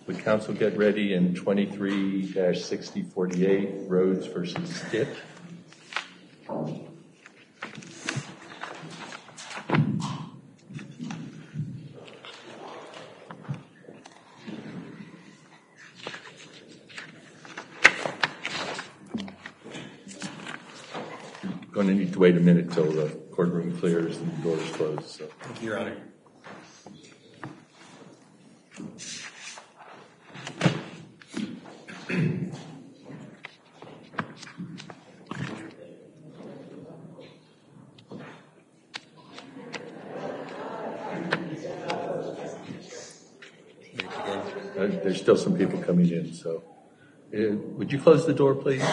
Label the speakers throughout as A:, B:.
A: Would council get ready in 23-6048 Rhodes versus Stitt? Going to need to wait a minute till the courtroom clears and the doors close. So.
B: Thank you, Your Honor.
A: There's still some people coming in, so would you close the door, please?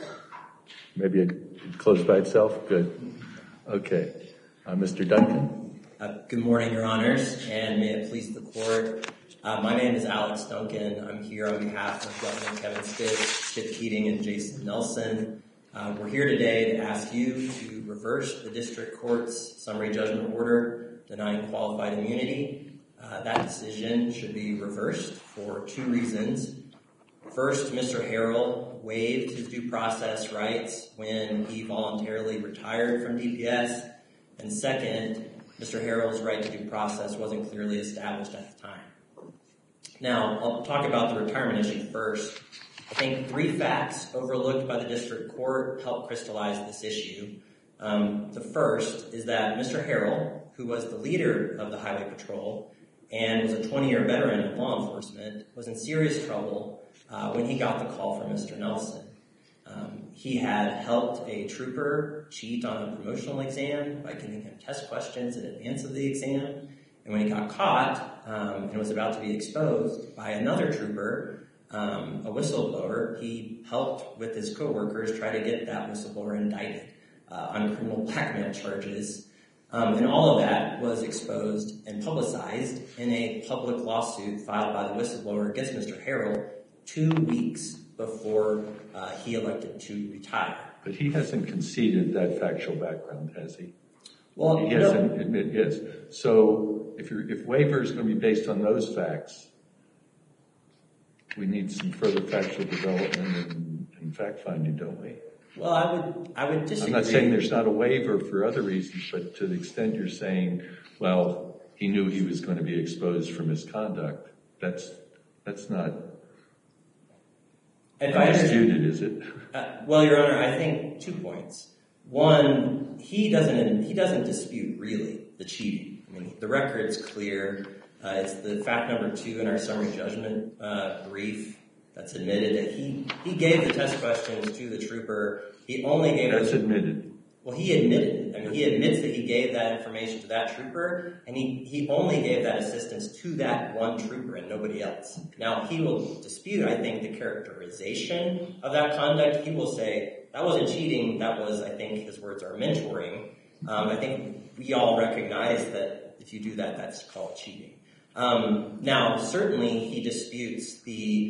A: Maybe it closed by itself? Good. Okay. Mr. Duncan?
B: Good morning, Your Honors, and may it please the Court. My name is Alex Duncan. I'm here on behalf of Governor Kevin Stitt, Skip Keating, and Jason Nelson. We're here today to ask you to reverse the District Court's summary judgment order denying qualified immunity. That decision should be reversed for two reasons. First, Mr. Harrell waived his due process rights when he voluntarily retired from DPS. And second, Mr. Harrell's right to due process wasn't clearly established at the time. Now, I'll talk about the retirement issue first. I think three facts overlooked by the District Court help crystallize this issue. The first is that Mr. Harrell, who was the leader of the Highway Patrol and was a 20-year veteran of law enforcement, was in serious trouble when he got the call from Mr. Nelson. He had helped a trooper cheat on a promotional exam by giving him test questions in advance of the exam. And when he got caught and was about to be exposed by another trooper, a whistleblower, he helped with his coworkers try to get that whistleblower indicted on criminal blackmail charges. And all of that was exposed and publicized in a public lawsuit filed by the whistleblower against Mr. Harrell 2 weeks before he elected to retire.
A: But he hasn't conceded that factual background, has he?
B: Well,
A: he hasn't admitted, yes. So if waiver is going to be based on those facts, we need some further factual development and fact-finding, don't we?
B: Well, I would disagree.
A: I'm not saying there's not a waiver for other reasons, but to the extent you're saying, well, he knew he was going to be exposed for misconduct, that's not disputed, is it?
B: Well, Your Honor, I think 2 points. One, he doesn't dispute really the cheating. I mean, the record's clear. It's the fact number 2 in our summary judgment brief that's admitted that he gave the test questions to the trooper. He only gave
A: That's admitted.
B: Well, he admitted it. I mean, he admits that he gave that information to that trooper, and he only gave that assistance to that one trooper and nobody else. Now, he will dispute, I think, the characterization of that conduct. He will say, that wasn't cheating. That was, I think, his words are mentoring. I think we all recognize that if you do that, that's called cheating. Now, certainly, he disputes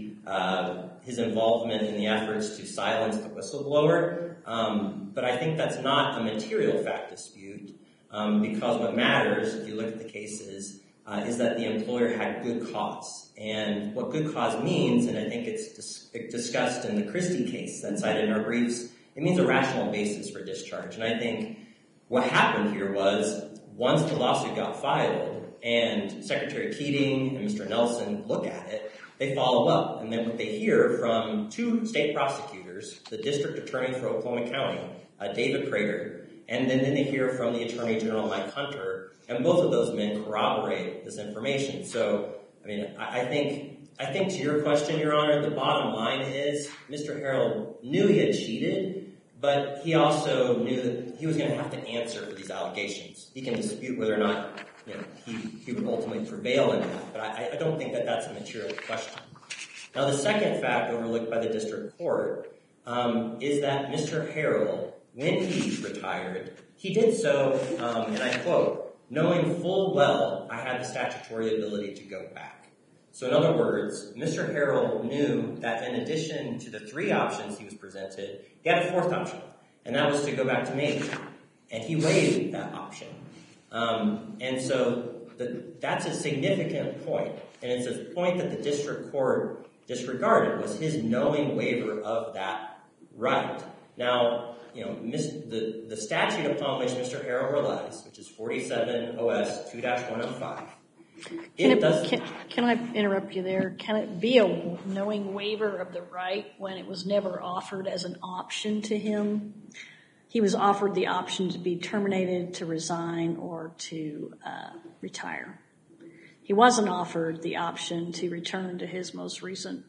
B: his involvement in the efforts to silence the whistleblower, but I think that's not a material fact dispute because what matters, if you look at the cases, is that the employer had good cause. And what good cause means, and I think it's discussed in the Christie case that's cited in our briefs, it means a rational basis for discharge. And I think what happened here was once the lawsuit got filed, and Secretary Keating and Mr. Nelson look at it, they follow up. And then what they hear from 2 state prosecutors, the district attorney for Oklahoma County, David Prager, and then they hear from the Attorney General, Mike Hunter, and both of those men corroborate this information. So, I mean, I think to your question, Your Honor, the bottom line is Mr. Harrell knew he had cheated, but he also knew that he was going to have to answer for these allegations. He can dispute whether or not he would ultimately prevail in that, but I don't think that that's a material question. Now, the second fact overlooked by the district court is that Mr. Harrell, when he retired, he did so, and I quote, knowing full well I had the statutory ability to go back. So in other words, Mr. Harrell knew that in addition to the 3 options he was presented, he had a 4th option, and that was to go back to major, and he waived that option. And so that's a significant point, and it's a point that the district court disregarded, was his knowing waiver of that right. Now, the statute upon which Mr. Harrell relies, which is 47 OS 2-105,
C: Can I interrupt you there? Can it be a knowing waiver of the right when it was never offered as an option to him? He was offered the option to be terminated, to resign, or to retire. He wasn't offered the option to return to his most recent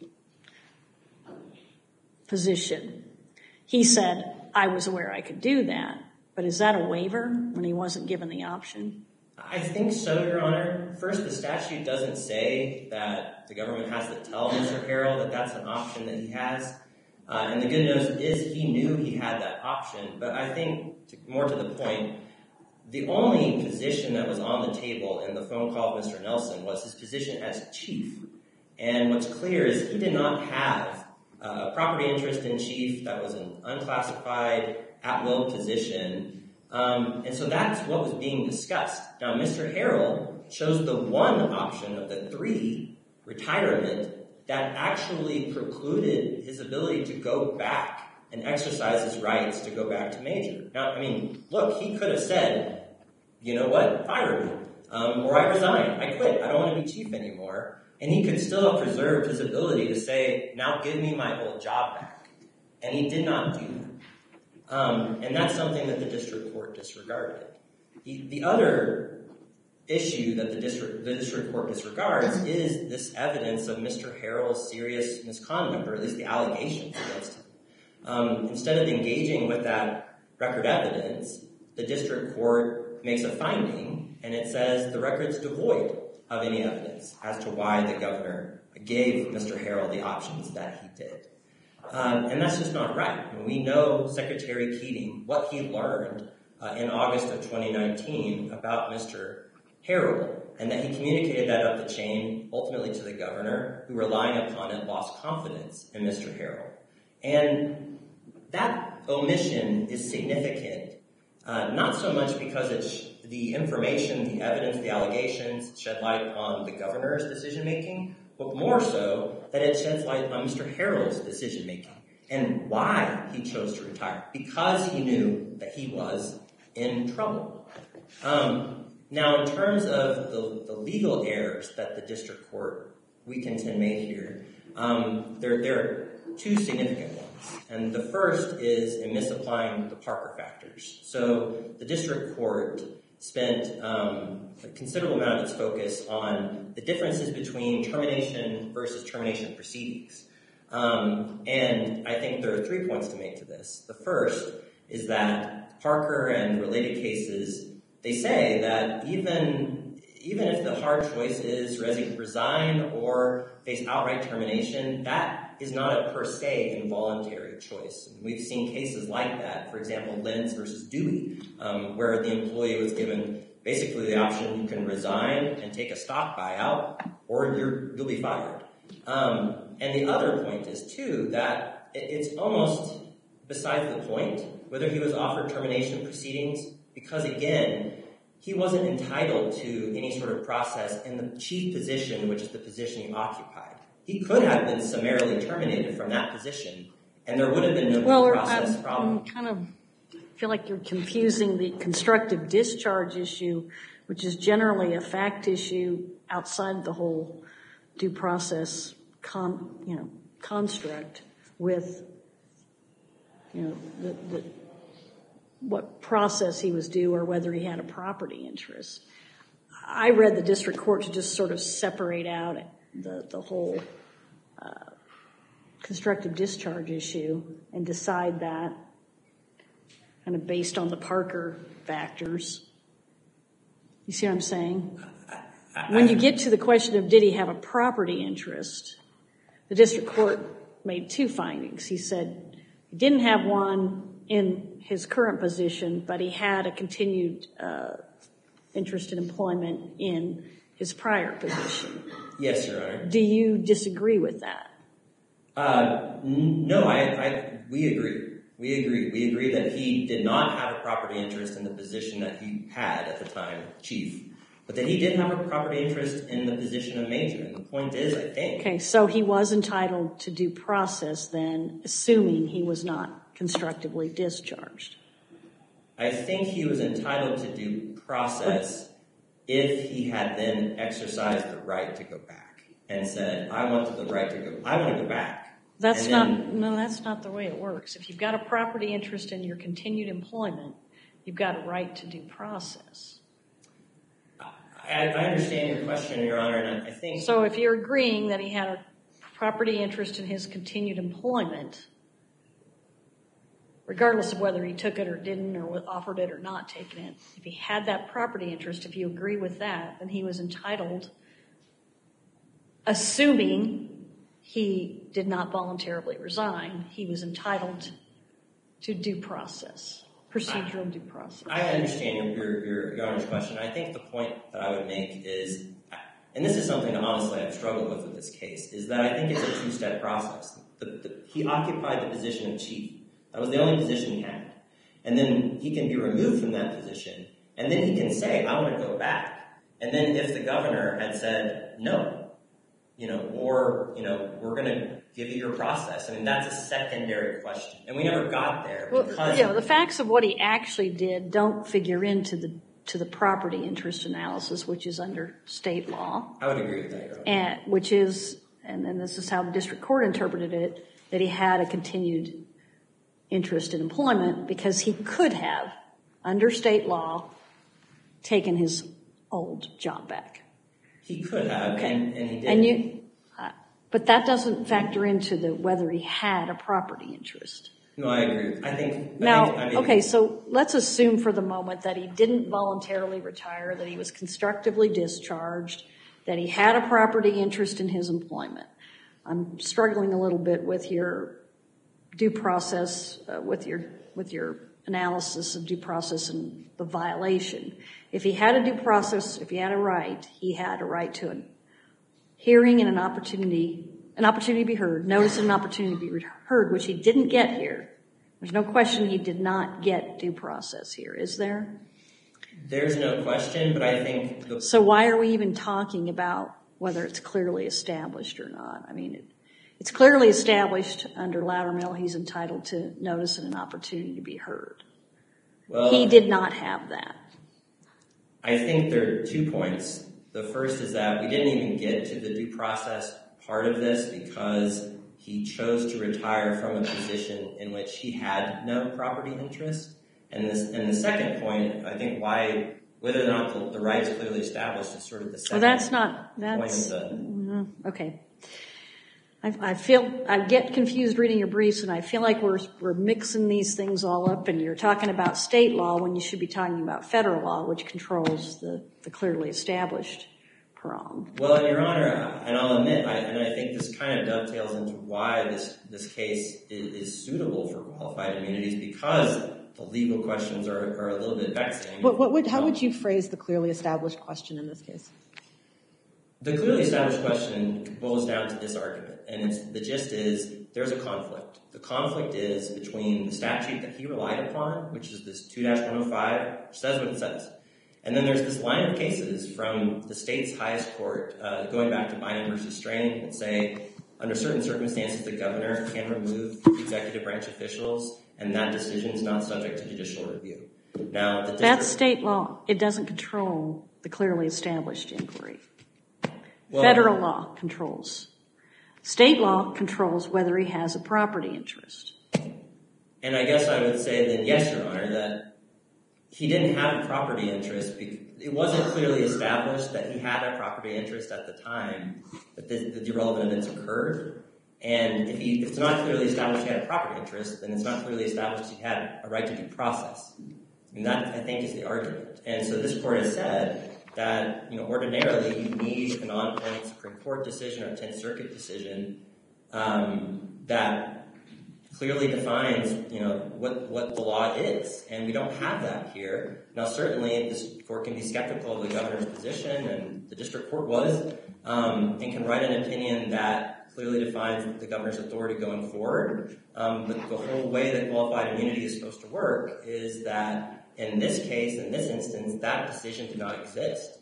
C: position. He said, I was aware I could do that, but is that a waiver when he wasn't given the option?
B: I think so, Your Honor. First, the statute doesn't say that the government has to tell Mr. Harrell that that's an option that he has. And the good news is he knew he had that option. But I think, more to the point, the only position that was on the table in the phone call of Mr. Nelson was his position as chief. And what's clear is he did not have a property interest in chief. That was an unclassified, at-will position. And so that's what was being discussed. Now, Mr. Harrell chose the one option of the three, retirement, that actually precluded his ability to go back and exercise his rights to go back to major. Now, I mean, look, he could have said, you know what, fire me, or I resign, I quit, I don't want to be chief anymore. And he could still have preserved his ability to say, now give me my old job back. And he did not do that. And that's something that the district court disregarded. The other issue that the district court disregards is this evidence of Mr. Harrell's serious misconduct, or at least the allegations against him. Instead of engaging with that record evidence, the district court makes a finding, and it says the record's devoid of any evidence as to why the governor gave Mr. Harrell the options that he did. And that's just not right. I mean, we know Secretary Keating, what he learned in August of 2019 about Mr. Harrell, and that he communicated that up the chain, ultimately to the governor, who, relying upon it, lost confidence in Mr. Harrell. And that omission is significant, not so much because it's the information, the evidence, the allegations shed light on the governor's decision-making, but more so that it sheds light on Mr. Harrell's decision-making and why he chose to retire, because he knew that he was in trouble. Now, in terms of the legal errors that the district court, we contend, made here, there are two significant ones. And the first is in misapplying the Parker factors. So the district court spent a considerable amount of its focus on the differences between termination versus termination proceedings. And I think there are 3 points to make to this. The first is that Parker and related cases, they say that even if the hard choice is resign or face outright termination, that is not a per se involuntary choice. And we've seen cases like that. For example, Lenz versus Dewey, where the employee was given basically the option: you can resign and take a stock buyout, or you'll be fired. And the other point is, too, that it's almost besides the point whether he was offered termination proceedings, because, again, he wasn't entitled to any sort of process in the chief position, which is the position he occupied. He could have been summarily terminated from that position, and there would have been no process problem.
C: I kind of feel like you're confusing the constructive discharge issue, which is generally a fact issue outside the whole due process construct, with what process he was due or whether he had a property interest. I read the district court to just sort of separate out the whole constructive discharge issue and decide that kind of based on the Parker factors. You see what I'm saying? When you get to the question of did he have a property interest, the district court made 2 findings. He said he didn't have one in his current position, but he had a continued interest in employment in his prior position.
B: Yes, Your Honor.
C: Do you disagree with that?
B: No, we agree. We agree that he did not have a property interest in the position that he had at the time, chief. but that he did have a property interest in the position of major. And the point is, I think...
C: Okay, so he was entitled to due process then, assuming he was not constructively discharged.
B: I think he was entitled to due process if he had then exercised the right to go back and said, I want to go back.
C: That's not the way it works. If you've got a property interest in your continued employment, you've got a right to due process.
B: I understand your question, Your Honor, and I think...
C: So if you're agreeing that he had a property interest in his continued employment, regardless of whether he took it or didn't, or offered it or not taken it, if he had that property interest, if you agree with that, then he was entitled, assuming he did not voluntarily resign, he was entitled to due process, procedural due process.
B: I understand your Honor's question. I think the point that I would make is, and this is something that honestly I've struggled with this case, is that I think it's a two-step process. He occupied the position of chief. That was the only position he had. And then he can be removed from that position, and then he can say, I want to go back. And then if the governor had said, no, we're going to give you your process. I mean, that's a secondary question. And we never got there because...
C: Well, the facts of what he actually did don't figure into the property interest analysis, which is under state law.
B: I would agree with that, Your Honor.
C: And then this is how the district court interpreted it, that he had a continued interest in employment because he could have, under state law, taken his old job back.
B: He could have,
C: okay.
B: And he didn't.
C: But that doesn't factor into whether he had a property interest.
B: No, I agree.
C: Okay, so let's assume for the moment that he didn't voluntarily retire, that he was constructively discharged, that he had a property interest in his employment. I'm struggling a little bit with your due process, with your analysis of due process and the violation. If he had a due process, if he had a right, he had a right to a hearing and an opportunity to be heard, notice and an opportunity to be heard, which he didn't get here. There's no question he did not get due process here, is there?
B: There's no question, but I think...
C: So why are we even talking about whether it's clearly established or not? I mean, it's clearly established under Loudermill he's entitled to notice and an opportunity to be heard.
B: Well,
C: he did not have that.
B: I think there are 2 points. The first is that we didn't even get to the due process part of this because he chose to retire from a position in which he had no property interest. And the second point, I think whether or not the right is clearly established is sort of the second point.
C: Okay. I get confused reading your briefs, and I feel like we're mixing these things all up, and you're talking about state law when you should be talking about federal law, which controls the clearly established prong.
B: Well, and Your Honor, and I'll admit, I think this kind of dovetails into why this case is suitable for qualified immunities, because the legal questions are a little bit vexing.
D: How would you phrase the clearly established question in this case?
B: The clearly established question boils down to this argument, and the gist is there's a conflict. The conflict is between the statute that he relied upon, which is this 2-105, which says what it says. And then there's this line of cases from the state's highest court, going back to Bynum v. Strain, that say under certain circumstances the governor can remove executive branch officials, and that decision is not subject to judicial review. Now,
C: that's state law. It doesn't control the clearly established inquiry.
B: Well,
C: federal law controls. State law controls whether he has a property interest.
B: And I guess I would say then, yes, Your Honor, that he didn't have a property interest. It wasn't clearly established that he had a property interest at the time that the relevant events occurred. And if it's not clearly established he had a property interest, then it's not clearly established he had a right to due process. And that, I think, is the argument. And so this court has said that, ordinarily you need an on-point Supreme Court decision or a 10th Circuit decision that clearly defines, what the law is. And we don't have that here. Now, certainly, this court can be skeptical of the governor's position, and the district court was, and can write an opinion that clearly defines the governor's authority going forward. But the whole way that qualified immunity is supposed to work is that in this case, in this instance, that decision did not exist.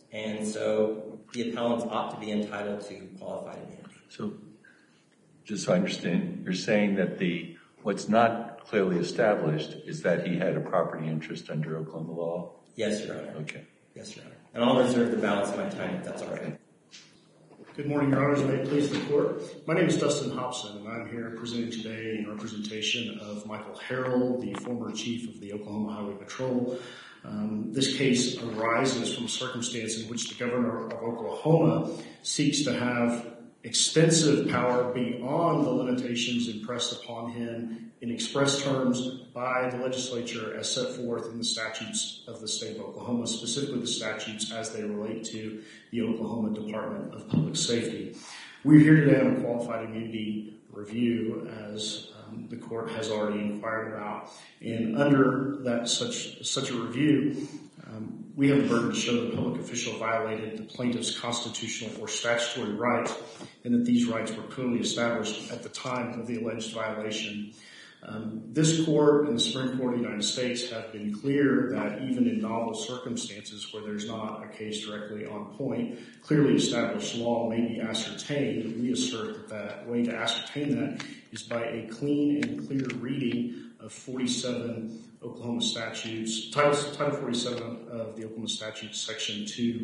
B: And so the appellants ought to be entitled to qualified immunity.
A: So, just so I understand, you're saying that what's not clearly established is that he had a property interest under Oklahoma law?
B: Yes, Your Honor.
A: Okay.
B: Yes, Your Honor. And I'll reserve the balance of my time if that's all right.
E: Good morning, Your Honors. May it please the Court. My name is Dustin Hobson, and I'm here presenting today in representation of Michael Harrell, the former chief of the Oklahoma Highway Patrol. This case arises from a circumstance in which the governor of Oklahoma seeks to have extensive power beyond the limitations impressed upon him in express terms by the legislature as set forth in the statutes of the state of Oklahoma, specifically the statutes as they relate to the Oklahoma Department of Public Safety. We're here today on a qualified immunity review, as the court has already inquired about. And under such a review, we have the burden to show the public official violated the plaintiff's constitutional or statutory rights, and that these rights were clearly established at the time of the alleged violation. This court and the Supreme Court of the United States have been clear that even in novel circumstances where there's not a case directly on point, clearly established law may be ascertained. We assert that the way to ascertain that is by a clean and clear reading of 47 Oklahoma statutes, Title 47 of the Oklahoma Statutes, Section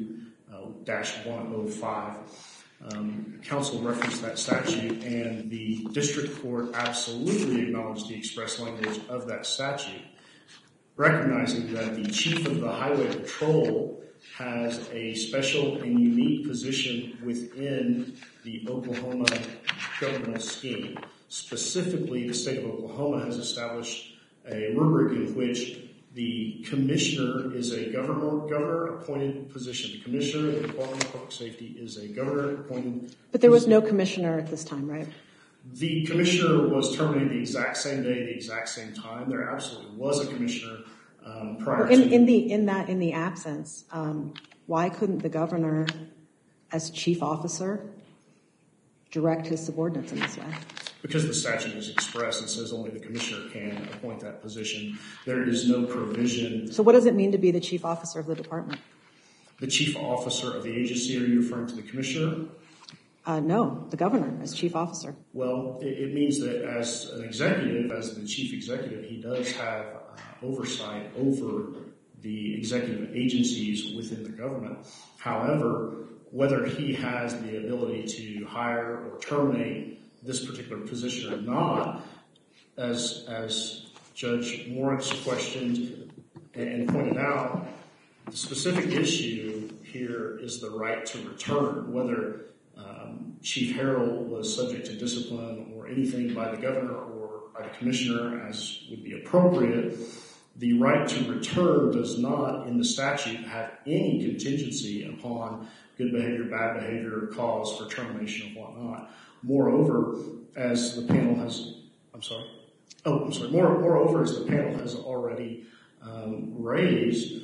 E: 2-105. Counsel referenced that statute, and the district court absolutely acknowledged the express language of that statute, recognizing that the chief of the Highway Patrol has a special and unique position within the Oklahoma governmental scheme. Specifically, the state of Oklahoma has established a rubric in which the commissioner is a governor-appointed position. The commissioner of the Department of Public Safety is a governor-appointed.
D: But there was no commissioner at this time, right?
E: The commissioner was terminated the exact same day, the exact same time. There absolutely was a commissioner prior to.
D: In the absence, why couldn't the governor, as chief officer, direct his subordinates in this way?
E: Because the statute is expressed and says only the commissioner can appoint that position. There is no provision.
D: So what does it mean to be the chief officer of the department?
E: The chief officer of the agency, are you referring to the commissioner?
D: No, the governor as chief officer.
E: Well, it means that as an executive, as the chief executive, he does have oversight over the executive agencies within the government. However, whether he has the ability to hire or terminate this particular position or not, as Judge Moritz questioned and pointed out, the specific issue here is the right to return, whether Chief Harrell was subject to discipline or anything by the governor or by the commissioner as would be appropriate. The right to return does not, in the statute, have any contingency upon good behavior, bad behavior, cause for termination and whatnot. Moreover, as the panel has, moreover, as the panel has already raised,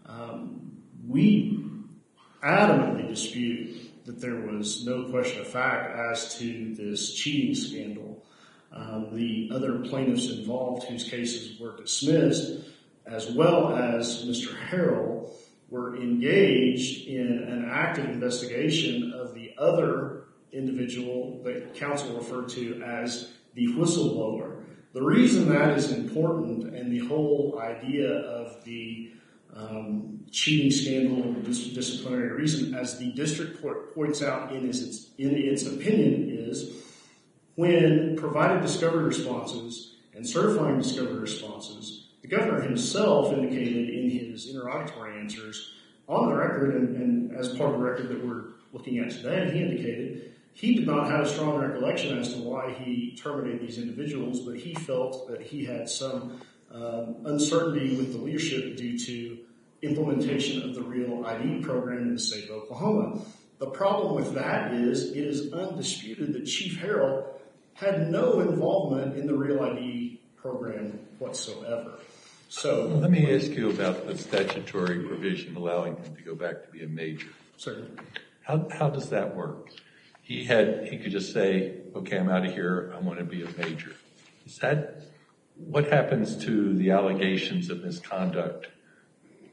E: we adamantly dispute that there was no question of fact as to this cheating scandal. The other plaintiffs involved whose cases were dismissed, as well as Mr. Harrell, were engaged in an active investigation of the other individual that counsel referred to as the whistleblower. The reason that is important, and the whole idea of the cheating scandal, disciplinary reason, as the district court points out in its opinion, is when provided discovery responses and certifying discovery responses, the governor himself indicated in his interrogatory answers on the record, and as part of the record that we're looking at today, he indicated he did not have a strong recollection as to why he terminated these individuals, but he felt that he had some uncertainty with the leadership due to implementation of the Real ID program in the state of Oklahoma. The problem with that is it is undisputed that Chief Harrell had no involvement in the Real ID program whatsoever. So
A: let me ask you about the statutory provision allowing him to go back to be a major.
E: Certainly.
A: How does that work? He could just say, okay, I'm out of here, I want to be a major. What happens to the allegations of misconduct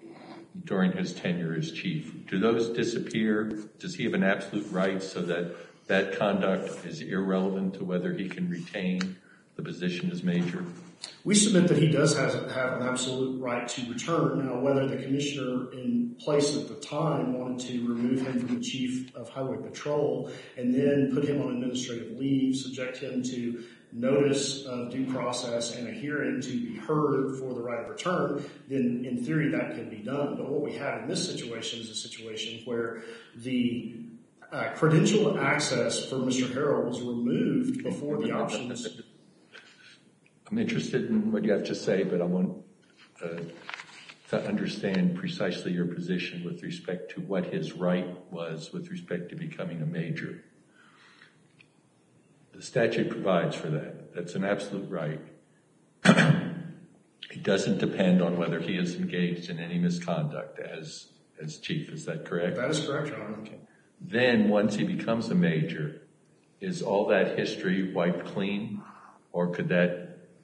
A: during his tenure as chief, do those disappear? Does he have an absolute right so that that conduct is irrelevant to whether he can retain the position as major?
E: We submit that he does have an absolute right to return. Now, whether the commissioner in place at the time wanted to remove him from the chief of highway patrol and then put him on administrative leave, subject him to notice of due process and a hearing to be heard for the right of return, then in theory that can be done. But what we have in this situation is a situation where the credential access for Mr. Harrell was removed before the options.
A: I'm interested in what you have to say, but I want to understand precisely your position with respect to what his right was with respect to becoming a major. The statute provides for that. That's an absolute right. It doesn't depend on whether he is engaged in any misconduct as chief. Is that correct?
E: That is correct, Your Honor.
A: Okay. Then once he becomes a major, is all that history wiped clean, or could that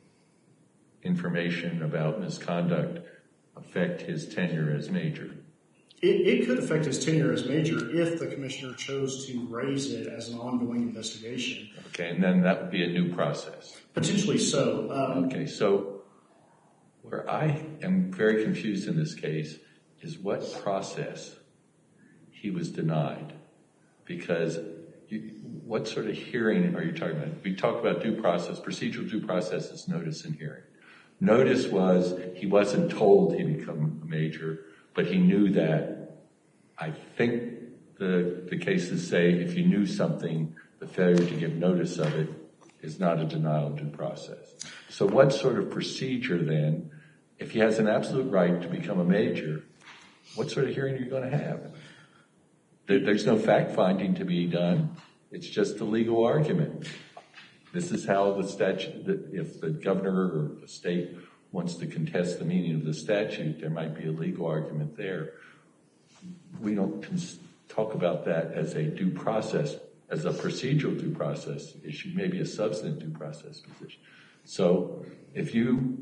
A: information about misconduct affect his tenure as major?
E: It could affect his tenure as major if the commissioner chose to raise it as an ongoing investigation.
A: Okay, and then that would be a new process.
E: Potentially so.
A: Okay, so where I am very confused in this case is what process he was denied. Because what sort of hearing are you talking about? We talk about due process. Procedural due process is notice and hearing. Notice was he wasn't told he'd become a major, but he knew that. I think the cases say if you knew something, the failure to give notice of it is not a denial of due process. So what sort of procedure then, if he has an absolute right to become a major, what sort of hearing are you going to have? There's no fact-finding to be done. It's just a legal argument. This is how the statute, if the governor or the state wants to contest the meaning of the statute, there might be a legal argument there. We don't talk about that as a due process, as a procedural due process issue, maybe a substantive due process position. So if you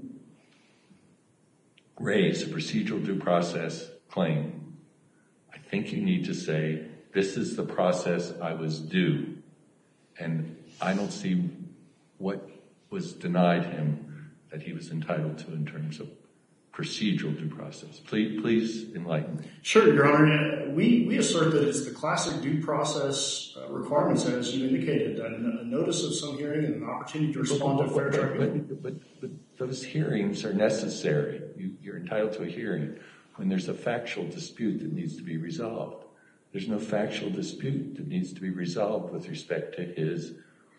A: raise a procedural due process claim, I think you need to say, this is the process I was due, and I don't see what was denied him that he was entitled to in terms of procedural due process. Please enlighten me.
E: Sure, Your Honor. We assert that it's the classic due process requirements, as you indicated, a notice of some hearing and an opportunity to respond to a fair tribunal.
A: But those hearings are necessary. You're entitled to a hearing when there's a factual dispute that needs to be resolved. There's no factual dispute that needs to be resolved with respect to his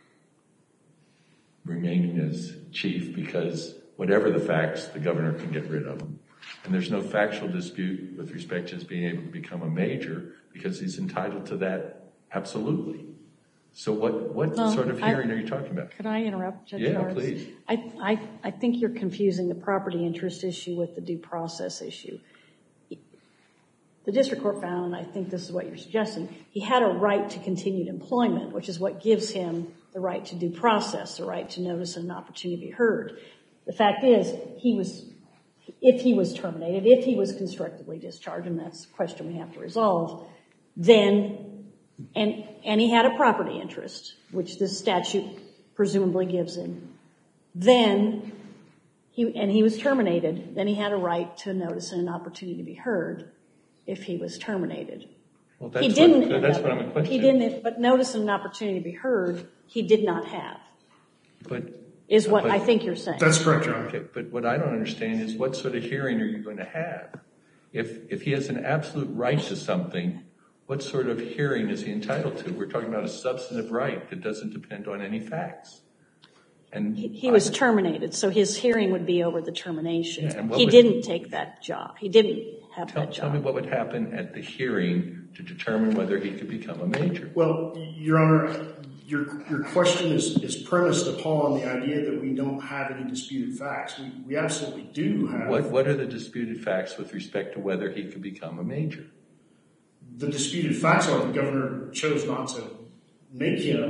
A: remaining as chief, because whatever the facts, the governor can get rid of them. And there's no factual dispute with respect to his being able to become a major, because he's entitled to that absolutely. So what sort of hearing are you talking about?
C: Could I interrupt, Judge
A: Yeah,
C: Norris?
A: please.
C: I think you're confusing the property interest issue with the due process issue. The district court found, I think this is what you're suggesting, he had a right to continued employment, which is what gives him the right to due process, the right to notice and an opportunity to be heard. The fact is, if he was terminated, if he was constructively discharged, and that's a question we have to resolve, then, and he had a property interest, which this statute presumably gives him, then, he was terminated, then he had a right to notice and an opportunity to be heard if he was terminated.
A: Well, that's what I'm questioning.
C: He didn't, but notice and an opportunity to be heard, he did not have. Is what I think you're saying.
E: That's correct, Your Honor.
A: Okay, but what I don't understand is what sort of hearing are you going to have? If he has an absolute right to something, what sort of hearing is he entitled to? We're talking about a substantive right that doesn't depend on any facts. And
C: he was terminated, so his hearing would be over the termination.
A: Yeah,
C: he didn't take that job. He didn't have that job.
A: Tell me what would happen at the hearing to determine whether he could become a major.
E: Well, Your Honor, your question is premised upon the idea that we don't have any disputed facts. We absolutely do have.
A: What are the disputed facts with respect to whether he could become a major?
E: The disputed facts are the governor chose not to make him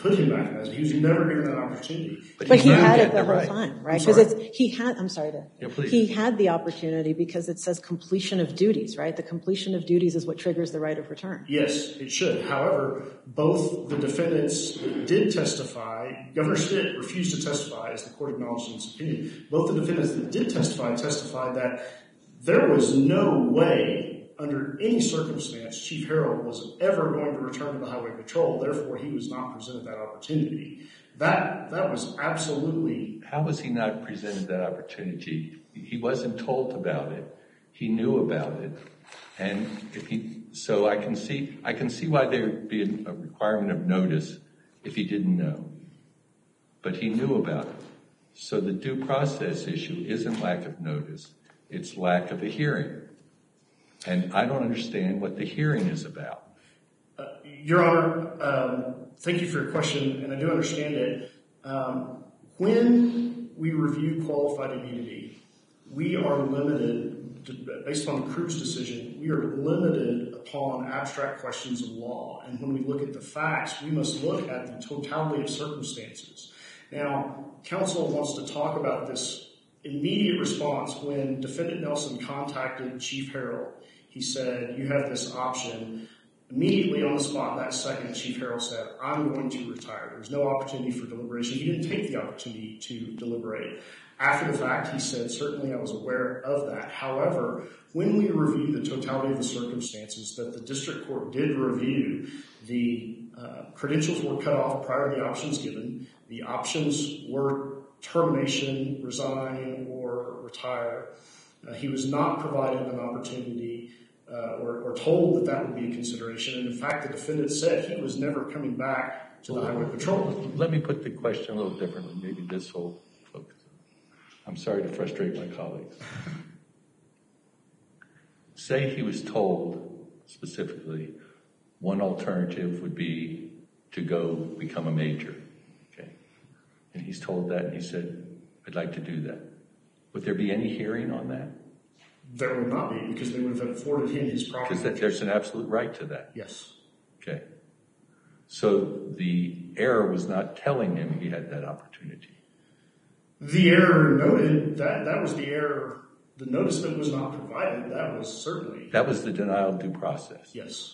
E: put him back in that. He was never given that opportunity.
D: But he had it the
A: whole
D: whole time, right?
E: I'm
D: Because
E: sorry.
D: he had the opportunity because it says completion of duties, right? The completion of duties is what triggers the right of return.
E: Yes, it should. However, both the defendants did testify. Governor Stitt refused to testify, as the court acknowledged in its opinion. Both the defendants that did testify testified that there was no way, under any circumstance, Chief Harrell was ever going to return to the Highway Patrol. Therefore, he was not presented that opportunity. That was absolutely...
A: How was he not presented that opportunity? He wasn't told about it. He knew about it. And so I can see why there would be a requirement of notice if he didn't know. But he knew about it. So the due process issue isn't lack of notice. It's lack of a hearing. And I don't understand what the hearing is about.
E: Your Honor, thank you for your question, and I do understand it. When we review qualified immunity, we are limited, based on the Cruz decision, we are limited upon abstract questions of law. And when we look at the facts, we must look at the totality of circumstances. Now, counsel wants to talk about this immediate response when Defendant Nelson contacted Chief Harrell. He said, you have this option. Immediately on the spot that second, Chief Harrell said, I'm going to retire. There's no opportunity for deliberation. He didn't take the opportunity to deliberate. After the fact, he said, certainly I was aware of that. However, when we review the totality of the circumstances that the district court did review, the credentials were cut off prior to the options given. The options were termination, resign, or retire. He was not provided an opportunity or told that would be a consideration. And in fact, the defendant said he was never coming back to the Highway Patrol.
A: Let me put the question a little differently. Maybe this will focus. I'm sorry to frustrate my colleagues. Say he was told specifically one alternative would be to go become a major. Okay. And he's told that and he said, I'd like to do that. Would there be any hearing on that?
E: There would not be, because they would have afforded him his property.
A: Because there's an absolute right to that.
E: Yes.
A: Okay. So the error was not telling him he had that opportunity.
E: The error noted, that was the error. The notice that was not provided, that was certainly.
A: That was the denial of due process.
E: Yes.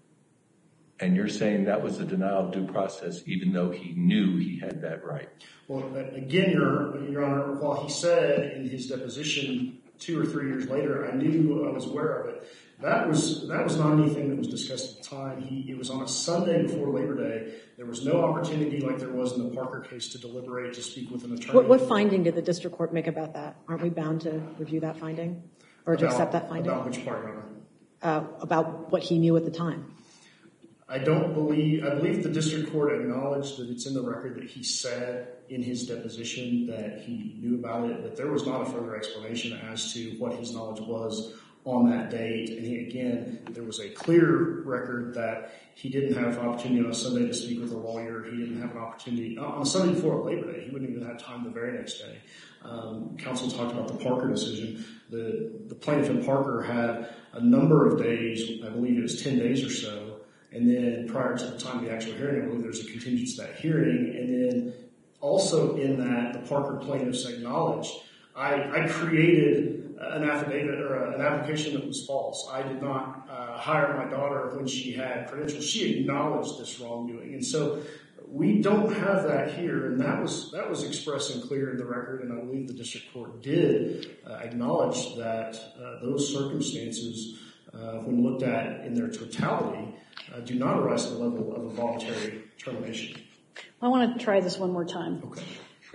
A: And you're saying that was the denial of due process even though he knew he had that right?
E: Well, again, Your Honor, while he said in his deposition 2 or 3 years later, I knew, I was aware of it, that was not anything that was discussed at the time. It was on a Sunday before Labor Day. There was no opportunity like there was in the Parker case to deliberate, to speak with an attorney.
D: What finding did the district court make about that? Aren't we bound to review that finding or to accept that finding?
E: About which part, Your Honor?
D: About what he knew at the time.
E: I believe the district court acknowledged that it's in the record that he said in his deposition that he knew about it, but there was not a further explanation as to what his knowledge was on that date. And there was a clear record that he didn't have an opportunity on a Sunday to speak with a lawyer. He didn't have an opportunity on a Sunday before Labor Day. He wouldn't even have time the very next day. Counsel talked about the Parker decision. The plaintiff in Parker had a number of days, I believe it was 10 days or so, and then prior to the time of the actual hearing, I believe there's a contingency to that hearing. And then also in that, the Parker plaintiffs acknowledged, I created an affidavit or an application that was false. I did not hire my daughter when she had credentials. She acknowledged this wrongdoing. And so we don't have that here. And that was expressed and clear in the record. And I believe the district court did acknowledge that those circumstances, when looked at in their totality, do not arise to the level of a voluntary termination.
C: I want to try this one more time.
E: Okay.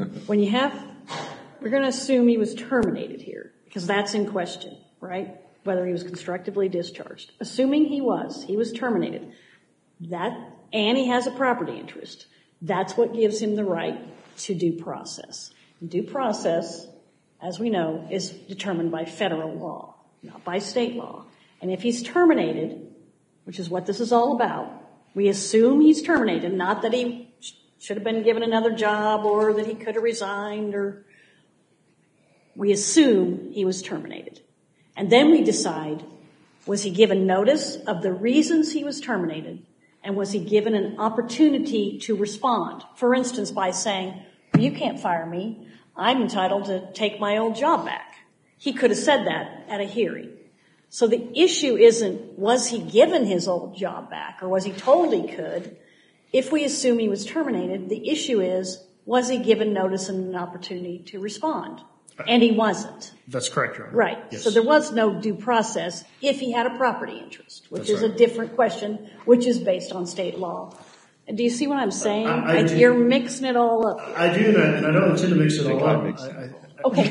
C: We're going to assume he was terminated here because that's in question, right? Whether he was constructively discharged. Assuming he was terminated. And he has a property interest. That's what gives him the right to due process. Due process, as we know, is determined by federal law, not by state law. And if he's terminated, which is what this is all about, we assume he's terminated, not that he should have been given another job or that he could have resigned, or we assume he was terminated. And then we decide, was he given notice of the reasons he was terminated, And was he given an opportunity to respond? For instance, by saying, you can't fire me. I'm entitled to take my old job back. He could have said that at a hearing. So the issue isn't, was he given his old job back or was he told he could? If we assume he was terminated, the issue is, was he given notice and an opportunity to respond? And he wasn't.
E: That's correct, Your Honor.
C: Right.
E: Yes.
C: So there was no due process if he had a property interest, which
E: That's
C: is a
E: right.
C: different question, which is based on state law. And do you see what I'm saying?
E: I do.
C: You're mixing it all up.
E: I do, and I don't intend to mix it all up.
A: Mix it.
C: Okay.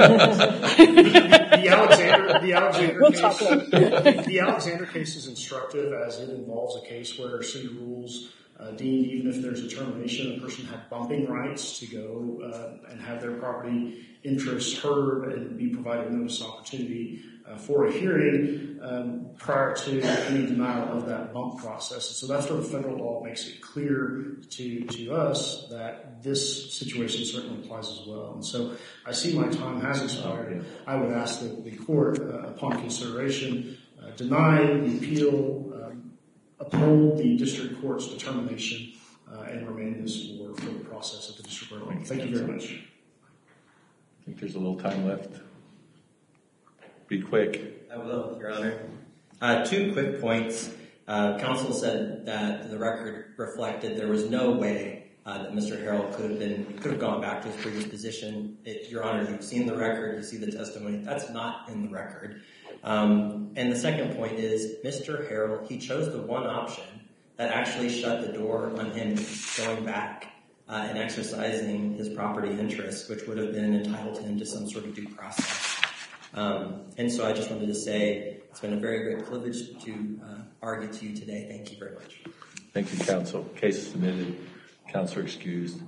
E: The Alexander
C: We'll
E: case,
C: talk later.
E: the Alexander case is instructive as it involves a case where city rules deemed even if there's a termination, a person had bumping rights to go and have their property interests heard and be provided notice and opportunity for a hearing prior to any denial of that bump process. And so that's where the federal law makes it clear to us that this situation certainly applies as well. And so I see my time has expired. I would ask that the court, upon consideration, deny the appeal, uphold the district court's determination, and remain this for the process at the district court level. Thank you very much.
A: I think there's a little time left. Be quick.
B: I will, Your Honor. 2 quick points. Counsel said that the record reflected there was no way that Mr. Harrell could have gone back to his previous position. Your Honor, you've seen the record, you see the testimony. That's not in the record. And the second point is Mr. Harrell, he chose the one option that actually shut the door on him going back and exercising his property interests, which would have been entitled him to some sort of due process. And so I just wanted to say it's been a very great privilege to argue to you today. Thank you very much.
A: Thank you, counsel. Case is submitted. Counselor excused.